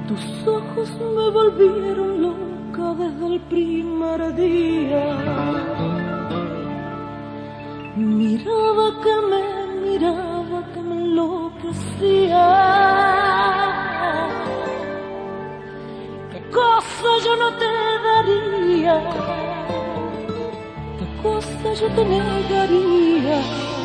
Tus ojos me volvieron loca desde el primer día. Miraba que me enloquecía. ¿Qué cosa yo no te daría? ¿Qué cosa yo te negaría?